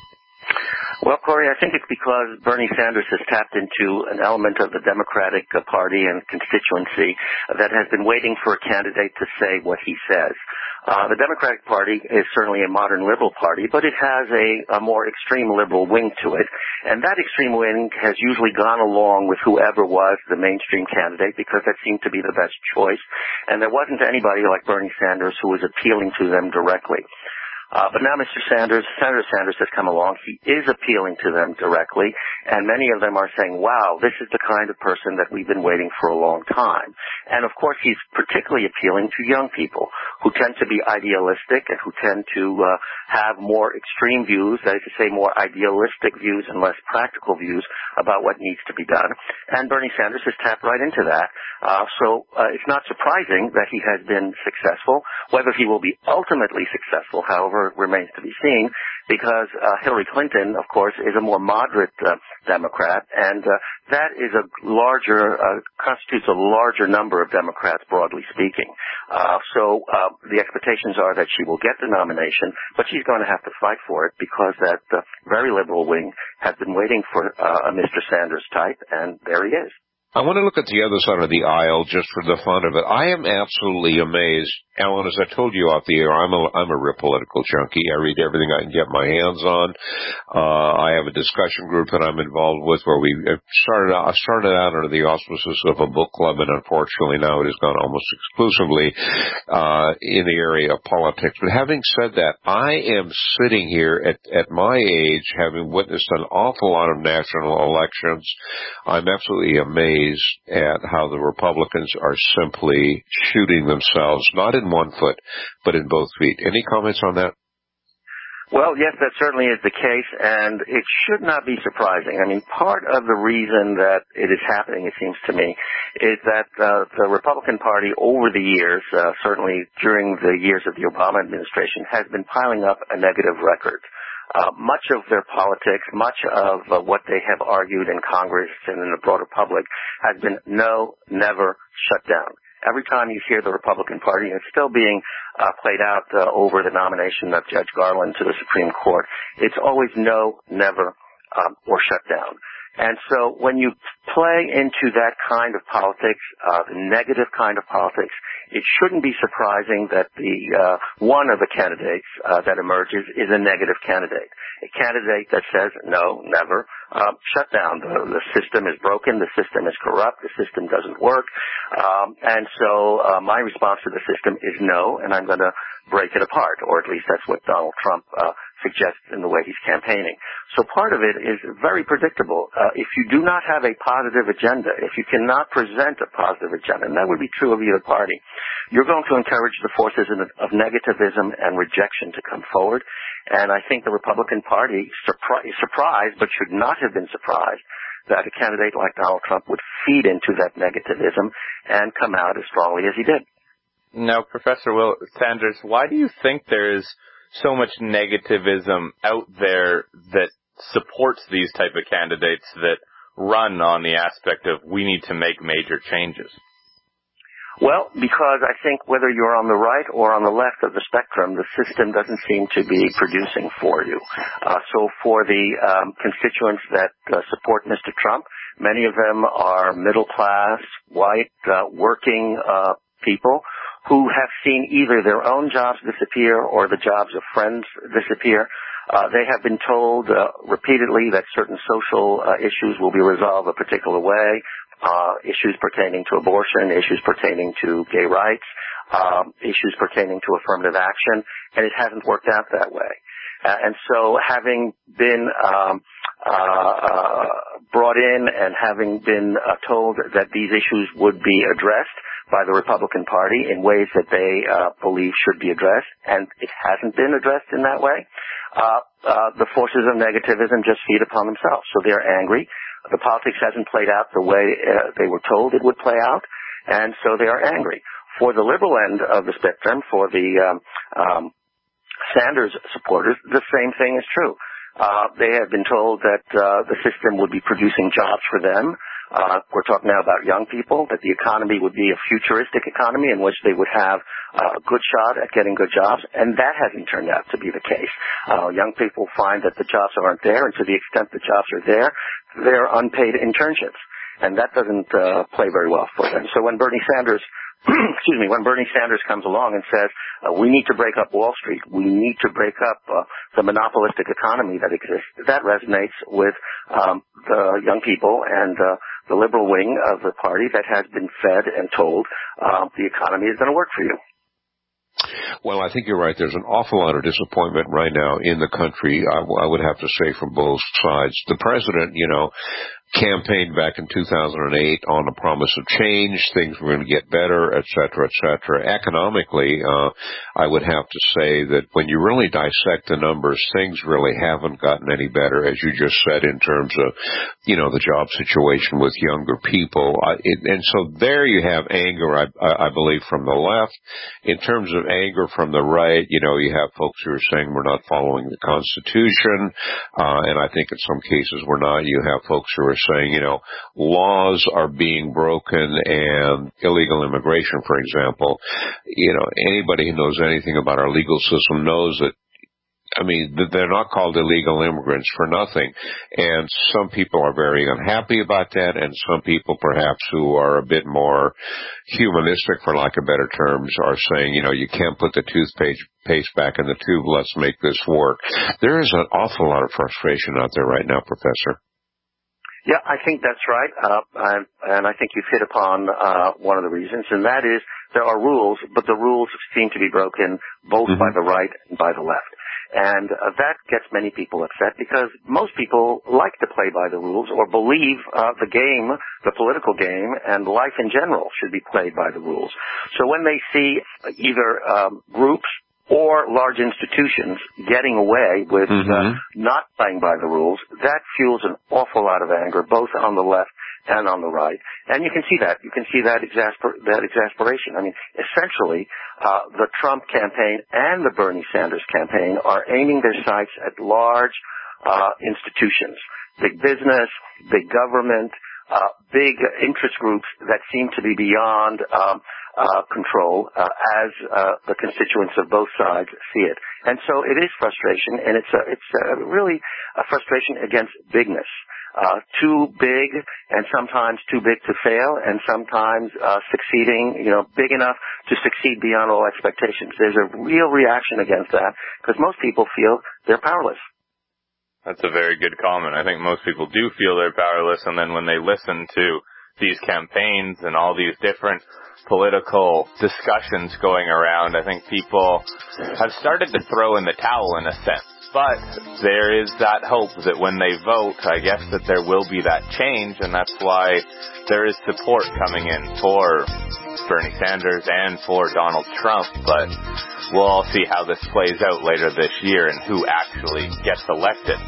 Well, Corey, I think it's because Bernie Sanders has tapped into an element of the Democratic Party and constituency that has been waiting for a candidate to say what he says. Uh, the Democratic Party is certainly a modern liberal party, but it has a, a more extreme liberal wing to it. And that extreme wing has usually gone along with whoever was the mainstream candidate because that seemed to be the best choice. And there wasn't anybody like Bernie Sanders who was appealing to them directly. Uh, but now Mister Sanders, Senator Sanders has come along. He is appealing to them directly, and many of them are saying, wow, this is the kind of person that we've been waiting for a long time. And of course, he's particularly appealing to young people who tend to be idealistic and who tend to uh, have more extreme views, that is to say, more idealistic views and less practical views about what needs to be done. And Bernie Sanders has tapped right into that. Uh, so uh, it's not surprising that he has been successful. Whether he will be ultimately successful, however, remains to be seen. because uh, Hillary Clinton, of course, is a more moderate uh, Democrat, and uh, that is a larger, uh, constitutes a larger number of Democrats, broadly speaking. Uh, so uh, the expectations are that she will get the nomination, but she's going to have to fight for it because that uh, very liberal wing has been waiting for uh, a Mister Sanders type, and there he is. I want to look at the other side of the aisle just for the fun of it. I am absolutely amazed, Alan, as I told you off the air, I'm a, I'm a real political junkie. I read everything I can get my hands on. Uh, I have a discussion group that I'm involved with where we started out, started out under the auspices of a book club, and unfortunately now it has gone almost exclusively, uh, in the area of politics. But having said that, I am sitting here at, at my age, having witnessed an awful lot of national elections. I'm absolutely amazed at how the Republicans are simply shooting themselves, not in one foot, but in both feet. Any comments on that? Well, yes, that certainly is the case, and it should not be surprising. I mean, part of the reason that it is happening, it seems to me, is that uh, the Republican Party over the years, uh, certainly during the years of the Obama administration, has been piling up a negative record. Uh, much of their politics, much of uh, what they have argued in Congress and in the broader public has been no, never, shut down. Every time you hear the Republican Party, and it's still being uh, played out uh, over the nomination of Judge Garland to the Supreme Court, it's always no, never, um, or shut down. And so when you play into that kind of politics, uh, the negative kind of politics, it shouldn't be surprising that the uh, one of the candidates uh, that emerges is a negative candidate, a candidate that says no, never, uh, shut down. The, the system is broken, the system is corrupt, the system doesn't work, um, and so uh, my response to the system is no, and I'm going to break it apart, or at least that's what Donald Trump uh, suggests in the way he's campaigning. So part of it is very predictable. Uh, if you do not have a positive agenda, if you cannot present a positive agenda, and that would be true of either party, you're going to encourage the forces of negativism and rejection to come forward. And I think the Republican Party surpri- surprised, but should not have been surprised, that a candidate like Donald Trump would feed into that negativism and come out as strongly as he did. Now, Professor Will Sanders, why do you think there is so much negativism out there that supports these type of candidates that run on the aspect of we need to make major changes? Well, because I think whether you're on the right or on the left of the spectrum, the system doesn't seem to be producing for you. Uh, so for the um, constituents that uh, support Mister Trump, many of them are middle class, white, uh, working uh, people who have seen either their own jobs disappear or the jobs of friends disappear. Uh, they have been told uh, repeatedly that certain social uh, issues will be resolved a particular way, uh, issues pertaining to abortion, issues pertaining to gay rights, um, issues pertaining to affirmative action, and it hasn't worked out that way. Uh, and so having been um, uh, uh, brought in and having been uh, told that these issues would be addressed by the Republican Party in ways that they uh, believe should be addressed, and it hasn't been addressed in that way, uh, uh, the forces of negativism just feed upon themselves. So they're angry. The politics hasn't played out the way uh, they were told it would play out, and so they are angry. For the liberal end of the spectrum, for the um, um, Sanders supporters, the same thing is true. Uh, they have been told that uh, the system would be producing jobs for them. Uh, we're talking now about young people, that the economy would be a futuristic economy in which they would have uh, a good shot at getting good jobs, and that hasn't turned out to be the case. Uh, young people find that the jobs aren't there, and to the extent the jobs are there, they're unpaid internships, and that doesn't uh, play very well for them. So when Bernie Sanders excuse me, when Bernie Sanders comes along and says, uh, we need to break up Wall Street, we need to break up uh, the monopolistic economy that exists, that resonates with um, the young people and uh, the liberal wing of the party that has been fed and told uh, the economy is going to work for you. Well, I think you're right. There's an awful lot of disappointment right now in the country, I, w- I would have to say, from both sides. The president, you know, campaigned back in two thousand eight on the promise of change, things were going to get better, et cetera, et cetera. Economically, uh, I would have to say that when you really dissect the numbers, things really haven't gotten any better, as you just said, in terms of, you know, the job situation with younger people. Uh, it, and so there you have anger, I, I believe, from the left. In terms of anger bigger from the right. You know, you have folks who are saying we're not following the Constitution, uh, and I think in some cases we're not. You have folks who are saying, you know, laws are being broken, and illegal immigration, for example. You know, anybody who knows anything about our legal system knows that, I mean, they're not called illegal immigrants for nothing. And some people are very unhappy about that, and some people perhaps who are a bit more humanistic, for lack of better terms, are saying, you know, you can't put the toothpaste paste back in the tube, let's make this work. There is an awful lot of frustration out there right now, Professor. Yeah, I think that's right, uh, and, and I think you've hit upon uh, one of the reasons, and that is there are rules, but the rules seem to be broken both mm-hmm. by the right and by the left. And uh, that gets many people upset because most people like to play by the rules or believe uh, the game, the political game, and life in general should be played by the rules. So when they see either um, groups or large institutions getting away with mm-hmm. uh, not playing by the rules, that fuels an awful lot of anger, both on the left and on the right. And you can see that. You can see that exasper- that exasperation. I mean, essentially, uh, the Trump campaign and the Bernie Sanders campaign are aiming their sights at large uh, institutions, big business, big government, uh, big interest groups that seem to be beyond um, uh, control uh, as uh, the constituents of both sides see it. And so it is frustration, and it's a, it's a really a frustration against bigness. Uh, too big and sometimes too big to fail, and sometimes uh, succeeding, you know, big enough to succeed beyond all expectations. There's a real reaction against that because most people feel they're powerless. That's a very good comment. I think most people do feel they're powerless, and then when they listen to these campaigns and all these different political discussions going around, I think people have started to throw in the towel in a sense. But there is that hope that when they vote, I guess that there will be that change, and that's why there is support coming in for Bernie Sanders and for Donald Trump. But we'll all see how this plays out later this year and who actually gets elected.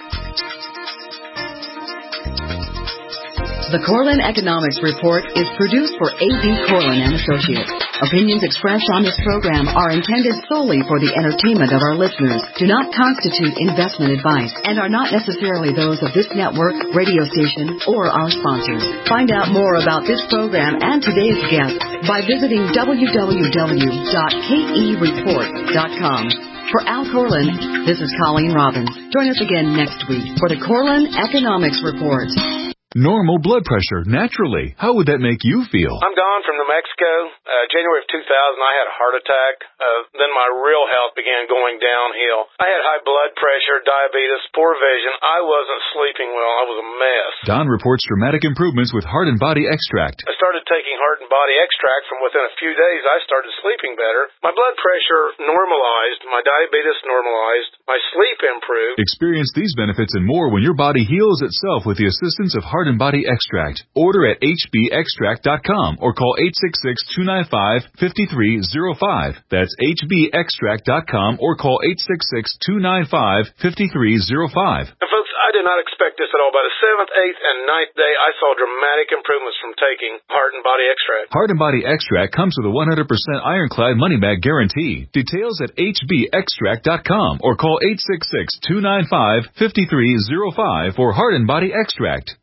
The Corlin Economics Report is produced for A B Corlin and Associates. Opinions expressed on this program are intended solely for the entertainment of our listeners, do not constitute investment advice, and are not necessarily those of this network, radio station, or our sponsors. Find out more about this program and today's guest by visiting w w w dot k e report dot com. For Al Corlin, this is Colleen Robbins. Join us again next week for the Corlin Economics Report. Normal blood pressure, naturally. How would that make you feel? I'm Don from New Mexico. Uh, January of two thousand, I had a heart attack. Uh, then my real health began going downhill. I had high blood pressure, diabetes, poor vision. I wasn't sleeping well. I was a mess. Don reports dramatic improvements with Heart and Body Extract. I started taking Heart and Body Extract. From within a few days, I started sleeping better. My blood pressure normalized. My diabetes normalized. My sleep improved. Experience these benefits and more when your body heals itself with the assistance of Heart Heart and Body Extract. Order at h b extract dot com or call eight six six, two nine five, five three zero five. That's h b extract dot com or call eight six six, two nine five, five three zero five. And folks, I did not expect this at all. By the seventh, eighth, and ninth day, I saw dramatic improvements from taking Heart and Body Extract. Heart and Body Extract comes with a one hundred percent ironclad money-back guarantee. Details at h b extract dot com or call eight six six, two nine five, five three zero five for Heart and Body Extract.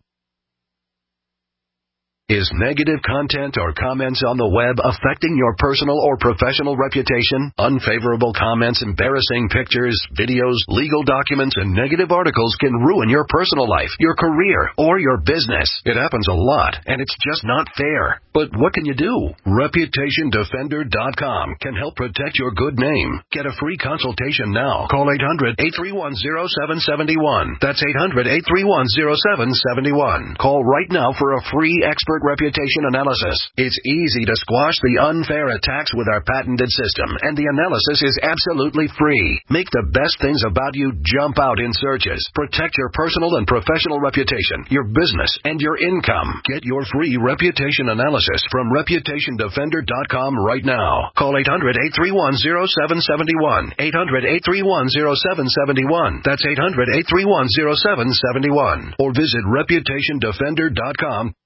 Is negative content or comments on the web affecting your personal or professional reputation? Unfavorable comments, embarrassing pictures, videos, legal documents, and negative articles can ruin your personal life, your career, or your business. It happens a lot, and it's just not fair. But what can you do? Reputation Defender dot com can help protect your good name. Get a free consultation now. Call eight hundred, eight three one, zero seven seven one. That's eight hundred, eight three one, zero seven seven one. Call right now for a free expert reputation analysis. It's easy to squash the unfair attacks with our patented system, and the analysis is absolutely free. Make the best things about you jump out in searches. Protect your personal and professional reputation, your business, and your income. Get your free reputation analysis from Reputation Defender dot com right now. Call eight hundred, eight three one, zero seven seven one. eight hundred, eight three one, zero seven seven one. That's eight hundred, eight three one, zero seven seven one. Or visit Reputation Defender dot com